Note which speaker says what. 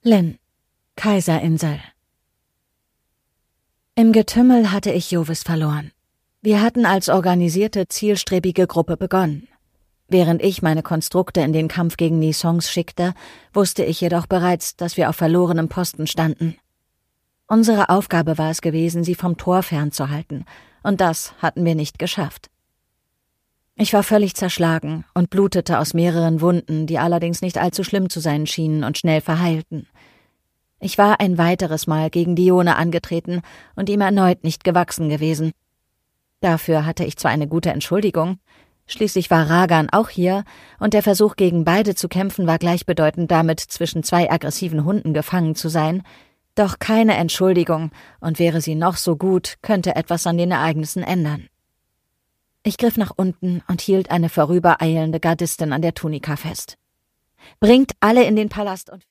Speaker 1: Lynn, Kaiserinsel. Im Getümmel hatte ich Jovis verloren. Wir hatten als organisierte, zielstrebige Gruppe begonnen. Während ich meine Konstrukte in den Kampf gegen Nisongs schickte, wusste ich jedoch bereits, dass wir auf verlorenem Posten standen. Unsere Aufgabe war es gewesen, sie vom Tor fernzuhalten, und das hatten wir nicht geschafft. Ich war völlig zerschlagen und blutete aus mehreren Wunden, die allerdings nicht allzu schlimm zu sein schienen und schnell verheilten. Ich war ein weiteres Mal gegen Dione angetreten und ihm erneut nicht gewachsen gewesen. Dafür hatte ich zwar eine gute Entschuldigung, schließlich war Ragan auch hier, und der Versuch, gegen beide zu kämpfen, war gleichbedeutend damit, zwischen zwei aggressiven Hunden gefangen zu sein, doch keine Entschuldigung, und wäre sie noch so gut, könnte etwas an den Ereignissen ändern. Ich griff nach unten und hielt eine vorübereilende Gardistin an der Tunika fest. »Bringt alle in den Palast und